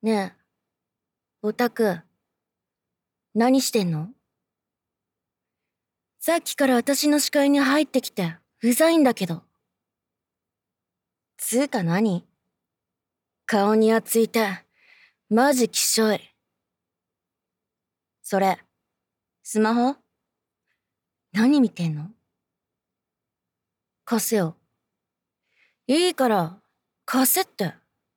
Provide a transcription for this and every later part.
ねえ、オタク、何してんの？さっきから私の視界に入ってきて、うざいんだけど。つうか何？顔にやついて、マジきしょい。それ、スマホ？何見てんの？貸せよ。いいから、貸せって。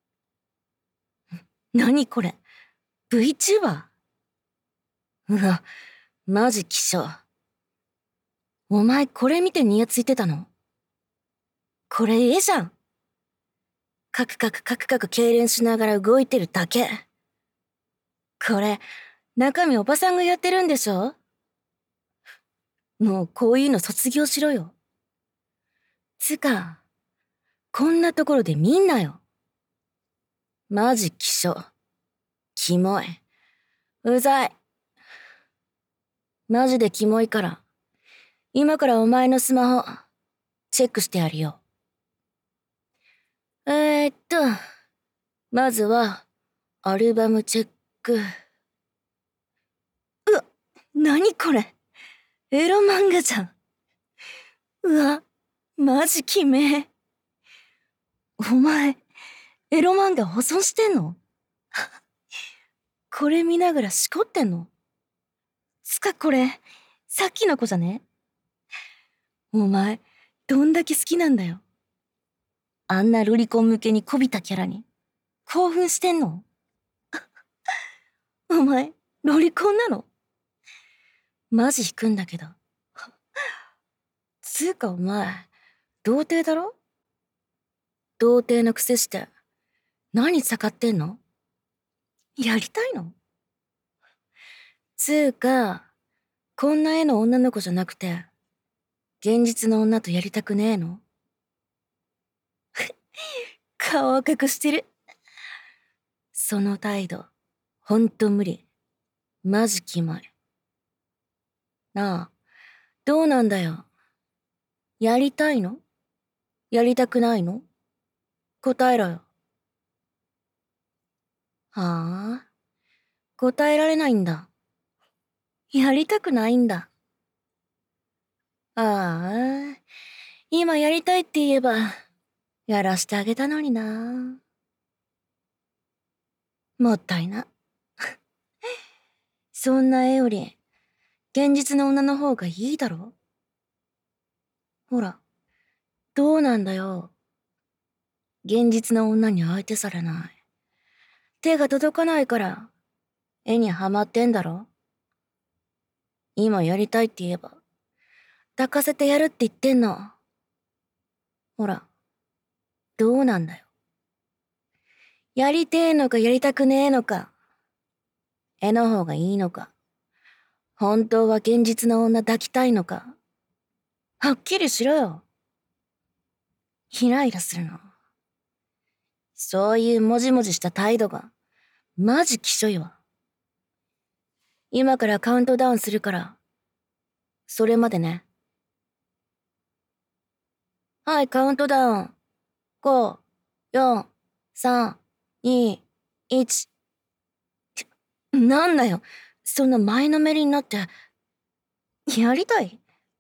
何これ？ VTuber？ うわ、マジきしょ。お前これ見てニヤついてたの？これ絵じゃん。カクカクカクカク痙攣しながら動いてるだけ。これ、中身おばさんがやってるんでしょ？もうこういうの卒業しろよ。つか、こんなところで見んなよ。マジきしょ。キモい。うざい。マジでキモいから。今からお前のスマホ、チェックしてやるよ。まずは、アルバムチェック。うわ、なにこれ？エロ漫画じゃん。うわ、マジキメえ。お前、エロ漫画保存してんの？これ見ながらしこってんの？つかこれ、さっきの子じゃね？お前、どんだけ好きなんだよ。あんなロリコン向けにこびたキャラに、興奮してんの？お前、ロリコンなの？マジ引くんだけど。つうかお前、童貞だろ？童貞のくせして、何盛ってんの？やりたいの？つうか、こんな絵の女の子じゃなくて、現実の女とやりたくねえの？顔赤くしてる。その態度、ほんと無理。マジキモい。なあ、どうなんだよ。やりたいの？やりたくないの？答えろよ。はあ？答えられないんだ。やりたくないんだ。ああ、今やりたいって言えば、やらしてあげたのにな。もったいな。そんな絵より、現実の女の方がいいだろ？ほら、どうなんだよ。現実の女に相手されない。手が届かないから、絵にはまってんだろ？今やりたいって言えば、抱かせてやるって言ってんの。ほら、どうなんだよ。やりてえのかやりたくねえのか。絵の方がいいのか。本当は現実の女抱きたいのか。はっきりしろよ。イライラするの。そういうもじもじした態度が、マジきしょいわ。今からカウントダウンするから、それまでね。はい、カウントダウン。5、4、3、2、1。なんだよ。そんな前のめりになって。やりたい？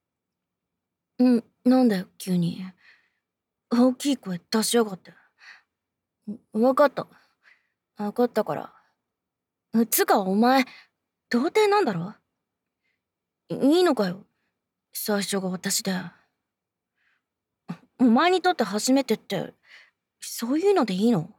なんだよ、急に。大きい声出しやがって。わかった。わかったから。つか、お前、童貞なんだろ？いいのかよ。最初が私で。お前にとって初めてって、そういうのでいいの？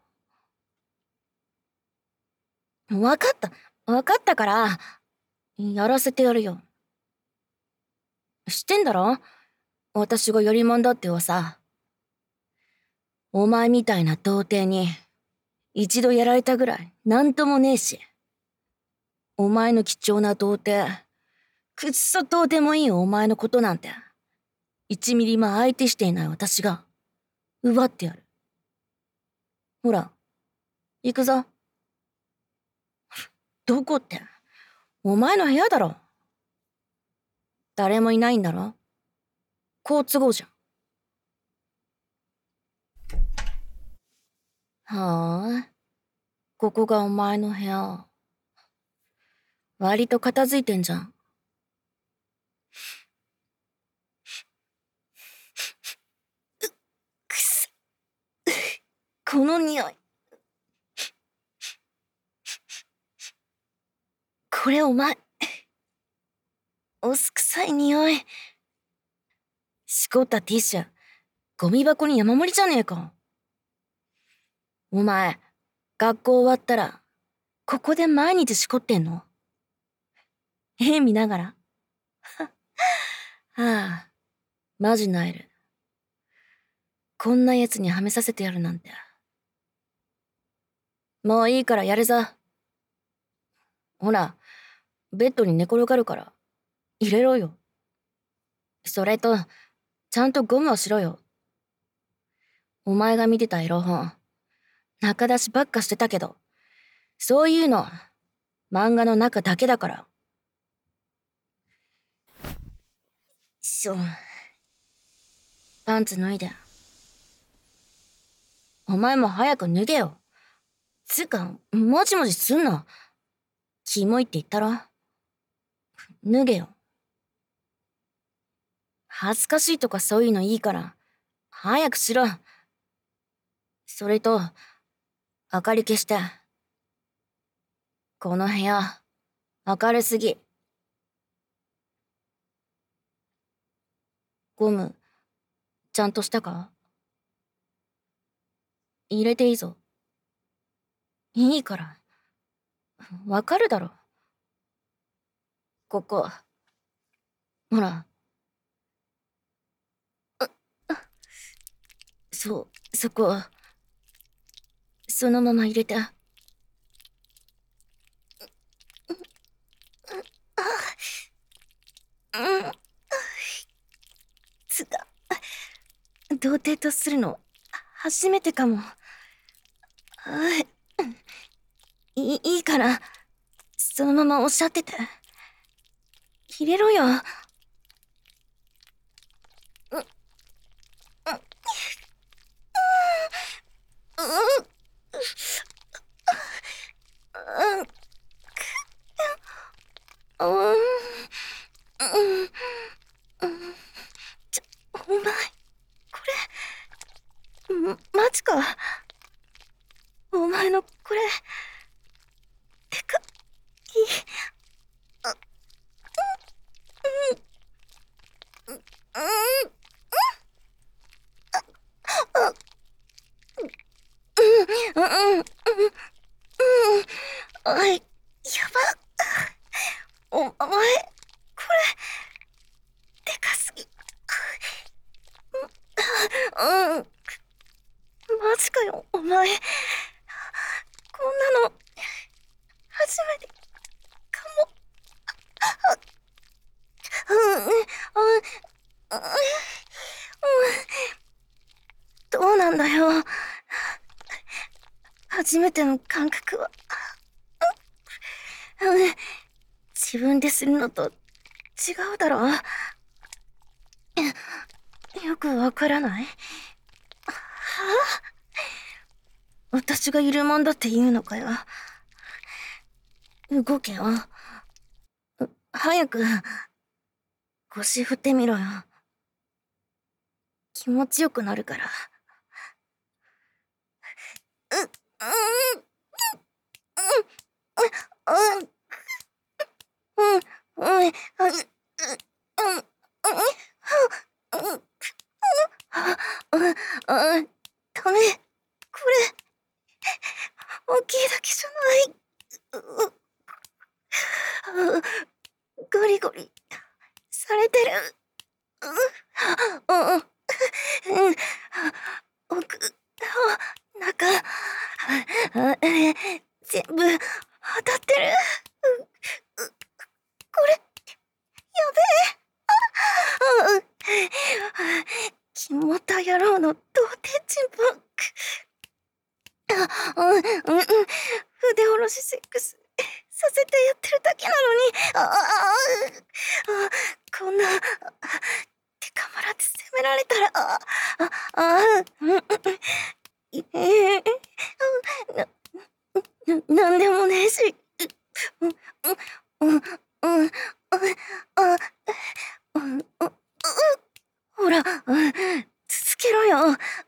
わかった。わかったから、やらせてやるよ。知ってんだろ？私がよりもんだって噂。お前みたいな童貞に、一度やられたぐらい、なんともねえし。お前の貴重な童貞、くっそどうでもいいお前のことなんて、1ミリも相手していない私が、奪ってやる。ほら、行くぞ。どこって、お前の部屋だろ。誰もいないんだろ。好都合じゃん。はあ。 ここがお前の部屋。割と片付いてんじゃん。くそ。この匂い。これお前。おす臭い匂い。しこったティッシュ、ゴミ箱に山盛りじゃねえか。お前、学校終わったら、ここで毎日しこってんの？絵見ながら。はあ、マジなえる。こんな奴にはめさせてやるなんて。もういいからやるぞ。ほら、ベッドに寝転がるから、入れろよ。それと、ちゃんとゴムをしろよ。お前が見てたエロ本、中出しばっかしてたけど、そういうの、漫画の中だけだから。パンツ脱いで。お前も早く脱げよ。つうか、もじもじすんな。キモいって言ったろ。脱げよ。恥ずかしいとかそういうのいいから、早くしろ。それと、明かり消して。この部屋、明るすぎ。ゴム、ちゃんとしたか？入れていいぞ。いいから。わかるだろ。ここ。ほら。そこ。そのまま入れて。つか、童貞とするの、初めてかも。いいから、そのままおっしゃってて。入れろよ。お前、これ、マジか。お前のこれ、てか、いい。おい、やば。お前、これ、でかすぎ。マジかよ、お前。こんなの、初めてかも。どうなんだよ。初めての感覚は。自分でするのと違うだろ。よくわからない。私がいるもんだって言うのかよ。動けよ。早く、腰振ってみろよ。気持ちよくなるから。ダメ。これ、大きいだけじゃない。ゴリゴリ、されてる。奥、中、全部当たってる。これ、やべえ。キモタ野郎の童貞チンプ。筆下ろしセックスさせてやってるだけなのに。こんな、手かまらって責められたら、 なんでもねえし。うん、うん、うん、うん、あ、うん、ほら、続けろよ。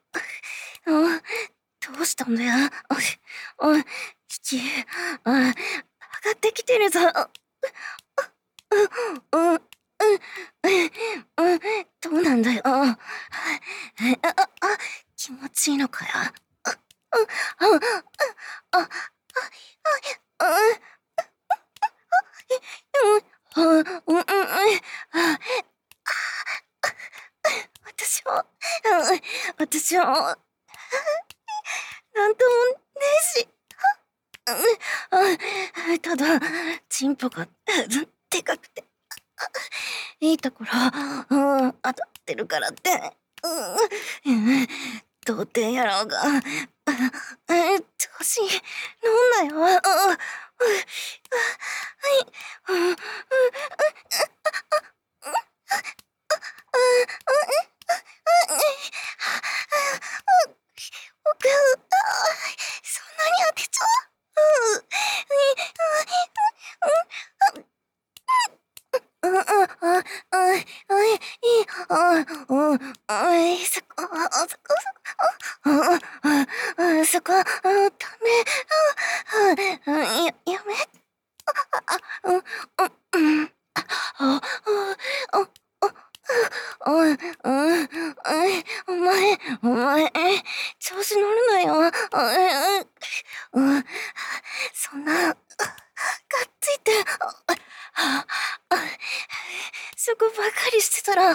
どうしたんだよ。息、上がってきてるぞ。うん、うん、どうなんだよ。気持ちいいのかよ。私も、私も、なんともねえし。ただ、チンポが、でかくて、いいところ、当たってるからって、童貞野郎が、調子に乗んなよ。僕、そんなに当てちゃそこ、ダメ。やめ。お前、調子乗るなよ。そんな、がっついて、そこばかりしてたら、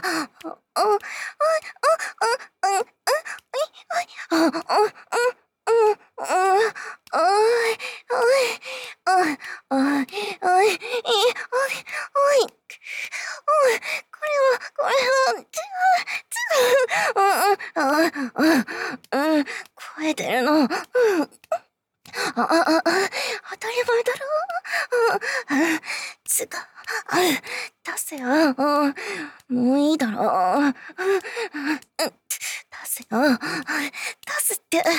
声出るの。当たり前だろ。つか、出せよ。もういいだろ。出せよ。出すって。い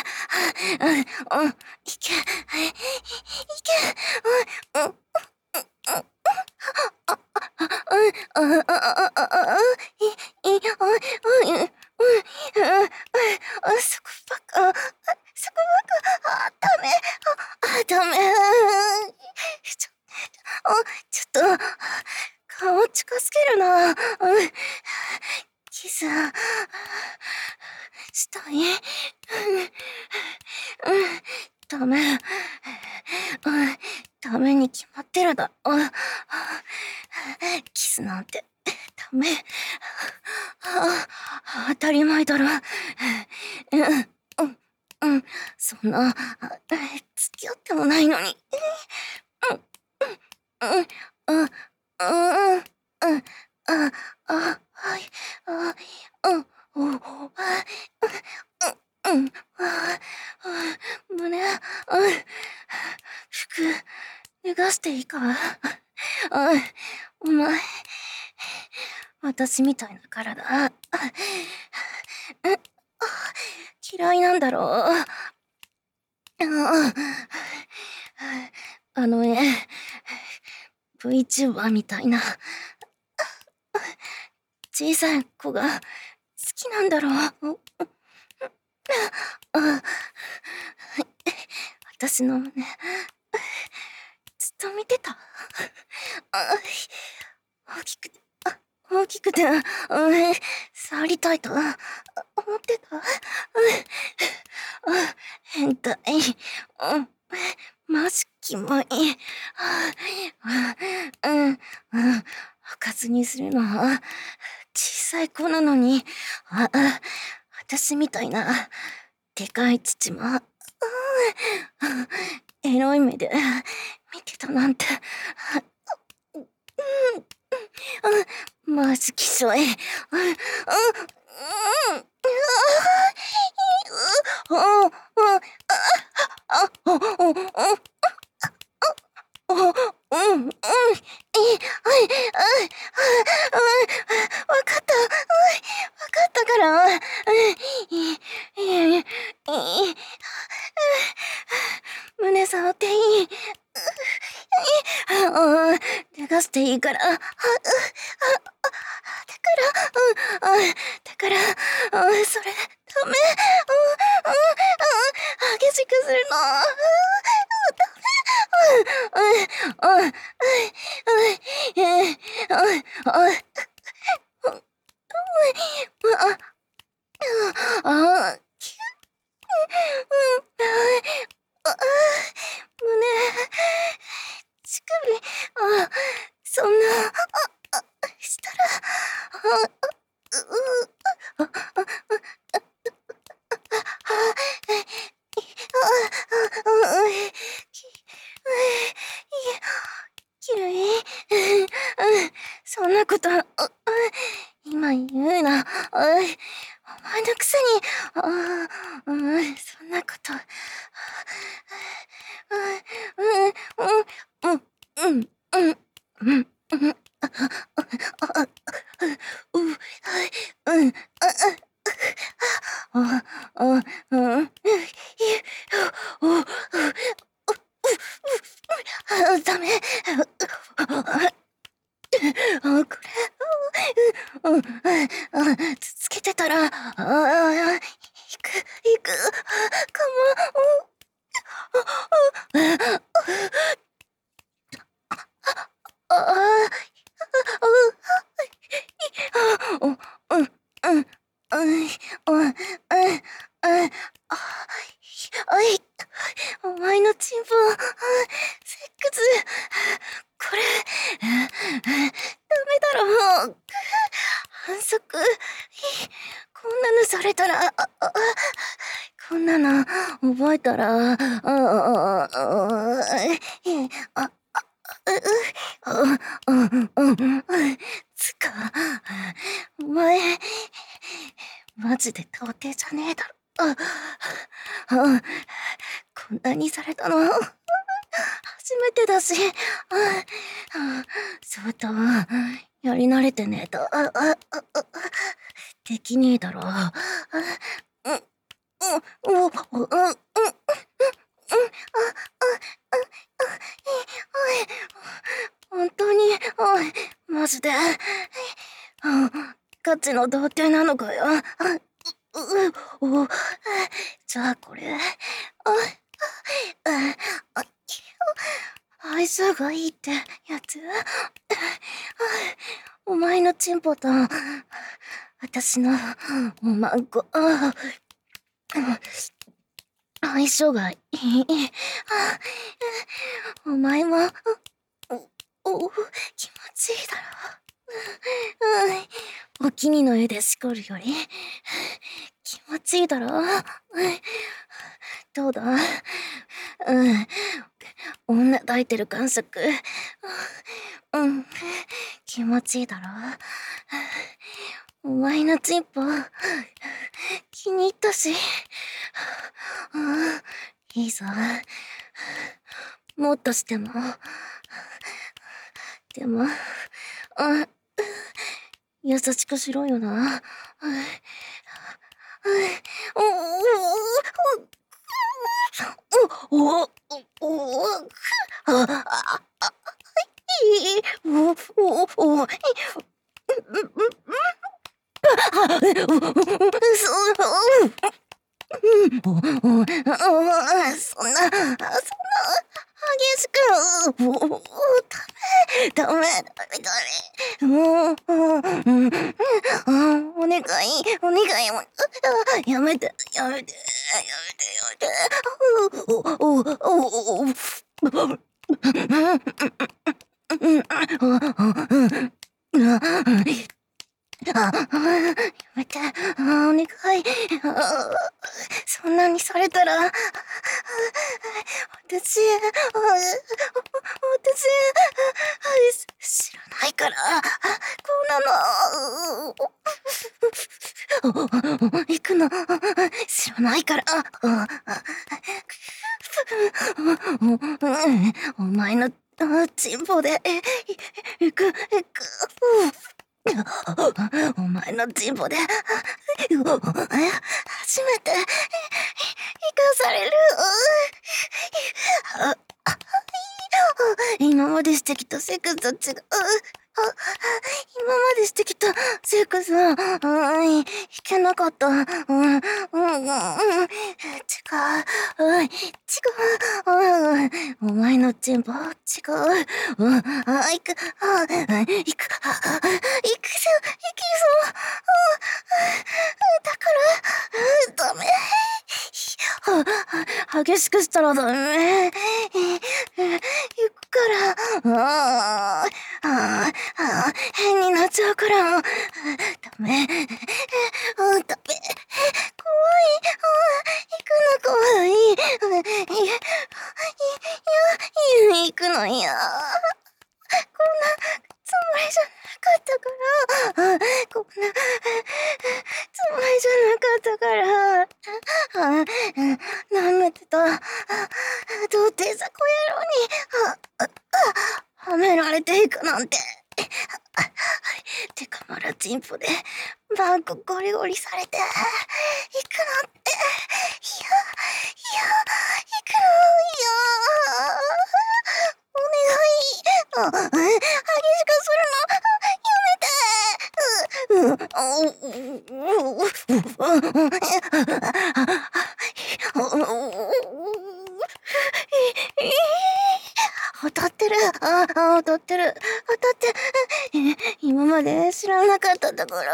け。いけ。そこばっか、ダメ。ちょっと、顔近づけるな。キス、したい。ダメ。ダメに決まってるだろ。キスなんて、ダメ。当たり前だろ。そんな、付き合ってもないのに。はい、胸、服、脱がしていいか。お前、私みたいな体、嫌いなんだろう。あの絵、VTuber みたいな、小さい子が好きなんだろう。私の胸、ずっと見てた。大きくて、触りたいと思ってた。変態。マジキモい。開かずにするのは小さい子なのに、私みたいなでかい父も、エロい目で見てたなんて。マジきしょい。わかったから。胸触っていい？ 脱がしていいから。だから、それ、ダメ。激しくするの。胸、乳首、そんな、したら、きるい。そんなこと、今言うな。お前のくせに、そんなこと。ダメ。これ、つけてたら、行く、かも。お前のチンポ、セックス、これ、ダメだろ。反則、こんなのされたら、こんなの覚えたら、つか、お前、マジで童貞じゃねえだろ。こんなにされたの、初めてだし、相当、やり慣れてねえと、できねえだろ。本当に、マジで、ガチの童貞なのかよ。じゃあこれ、相性がいいってやつ？お前のチンポと、私のおまんこ、相性がいい。お前も、気持ちいいだろ。お気にの絵でしこるより、気持ちいいだろ。どうだ？女抱いてる感触。気持ちいいだろ。お前のチンポ、気に入ったし。いいぞ。もっとしても。でも、優しくしろよな。そんな、激しく、ダメ。もう、お願い、やめて。やめて、お願い。そんなにされたら、私、知らないから、こんなの、行くの、知らないから、お前のチンポで、行く。お前のチンポで、初めて、生かされる。 今までしてきたセックスと違う。今までしてきたセックスは、いけなかった。違う。お前のチンポ、違う。行く、行くぞ、だから、ダメ。激しくしたらダメ。行くから、変になっちゃうから、ダメ。ダメ。怖い。行くの怖い。行くの嫌。こんなつもりじゃなかったから。こんなつもりじゃなかったから。舐めてた。童貞雑魚野郎に、はめられていくなんて。てかまだチンポでバッグゴリゴリされて行くなんて。いや、行くの。お願い。激しくするの。やめて。当たってる。当たって。今まで知らなかったところ。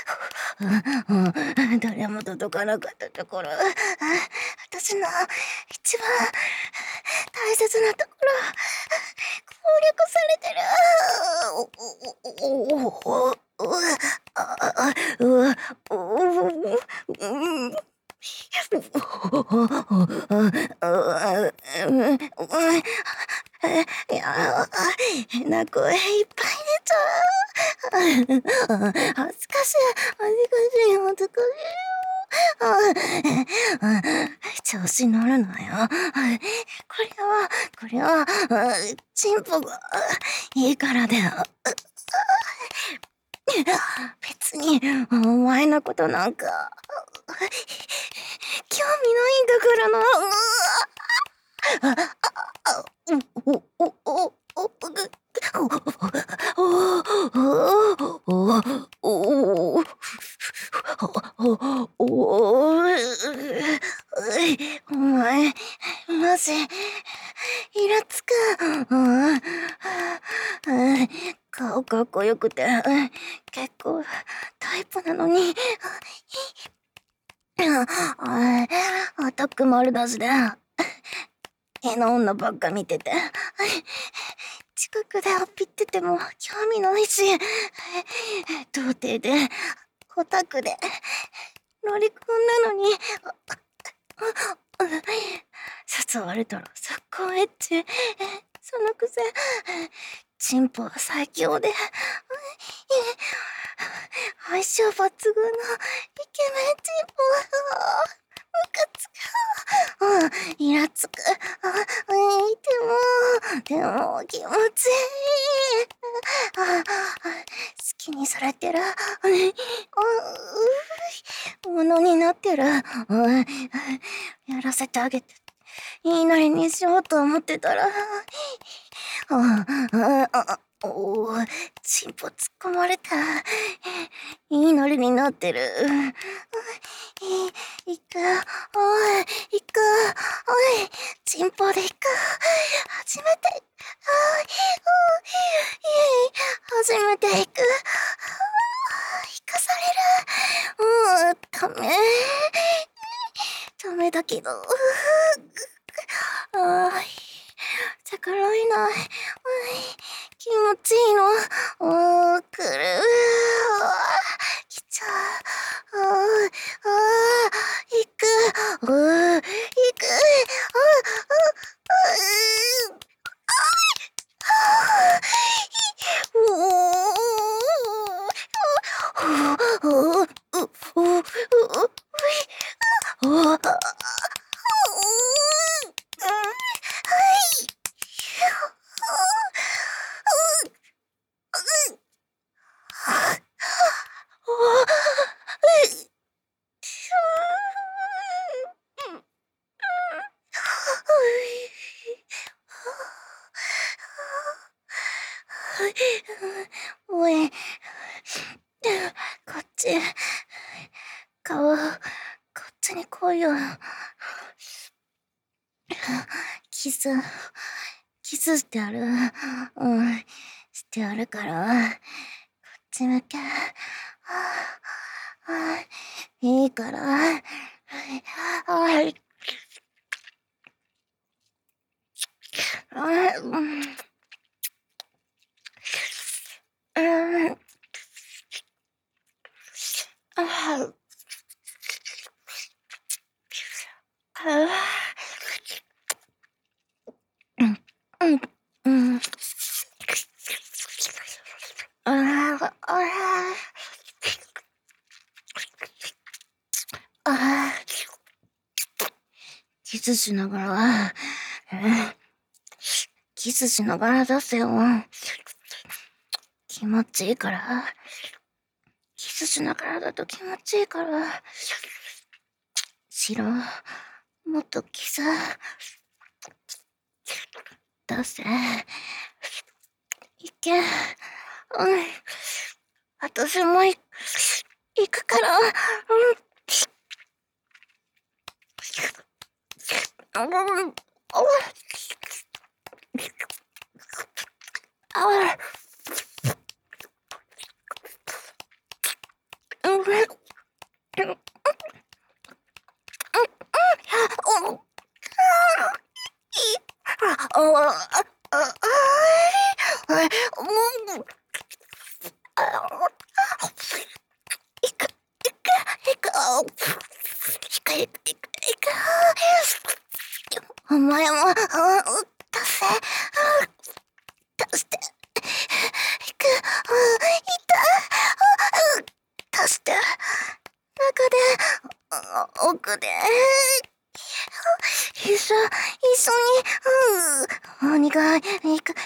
誰も届かなかったところ。私の一番大切なところ。攻略されてる。いや、変な声いっぱい出ちゃう。恥ずかしい。調子乗るなよ。これは、チンポがいいからだよ。別に、お前のことなんか、興味ないんだからな。お前、マジ、イラつく。顔かっこよくて、結構タイプなのに。アタック丸出しで、絵の女ばっか見てて、近くでアピってても興味ないし、童貞で、オタクで、ロリコンなのに、誘われたら速攻エッチ。そのくせ、チンポは最強で、相性抜群のイケメンチンポ。ムカつく。イラつく。でも気持ちいい。好きにされてる。ものになってる。やらせてあげて。いいなりにしようと思ってたら。チンポ突っ込まれた。いいノリになってる。行く。チンポで行く。初めて行く。行かされる。ダメだけど。逆らえない。気持ちいいの。来る。来ちゃう。行く。 おい、こっち、顔、こっちに来いよ。キス、キスしてやる。してやるから、こっち向け。いいから。キスしながら、キスしながら出せよ。気持ちいいから。キスしながらだと気持ちいいから。しろ、もっとキス。出せ。いけ。私も行くから。お前も、出せ。出して。いく。出して。中で、奥で。一緒に、お願い。行く。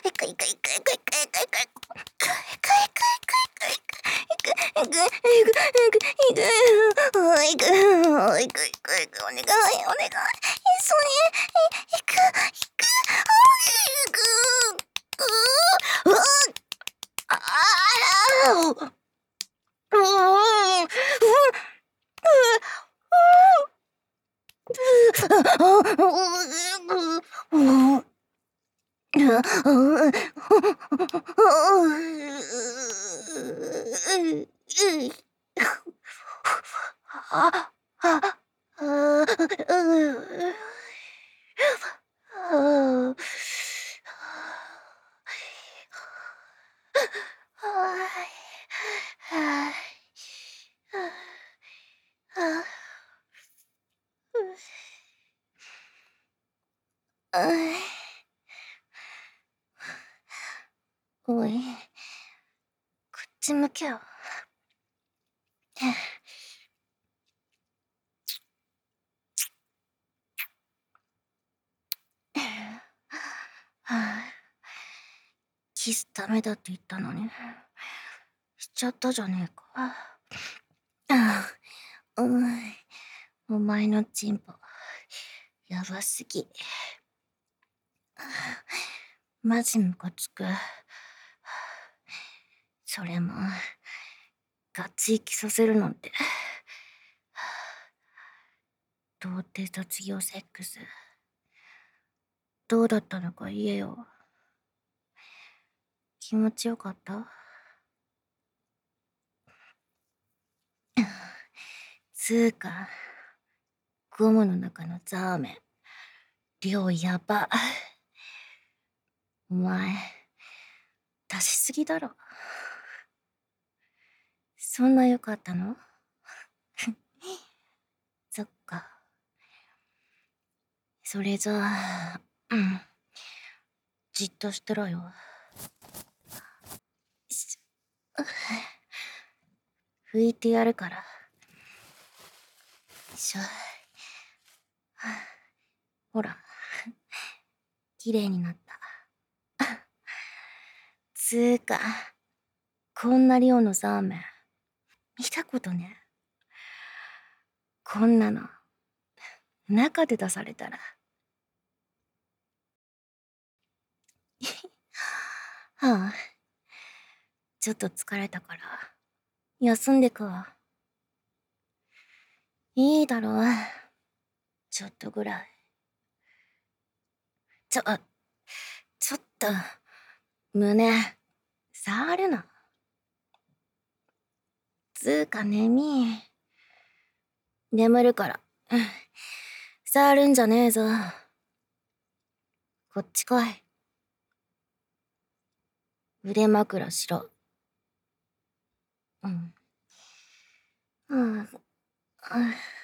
お願い。一緒に、行く。おい、こっち向けよ。キスダメだって言ったのに、しちゃったじゃねえか。お前のチンポ、やばすぎ。マジムカつく。それも、ガチ息させるなんて。童貞卒業セックス。どうだったのか言えよ。気持ちよかった？つーか、ゴムの中のザーメン、量やば。お前、出しすぎだろ。そんな良かったの？そっか。それじゃあ、じっとしてろよ。拭いてやるから。よいしょ。ほら、綺麗になった。つーか、こんな量のザーメン、見たことね。こんなの、中で出されたら。 はあ、ちょっと疲れたから、休んでくわ。いいだろう。ちょっとぐらい。ちょっと、胸、触るな。つーか眠るから。触るんじゃねえぞ。こっち来い。腕枕しろ。うん。うん。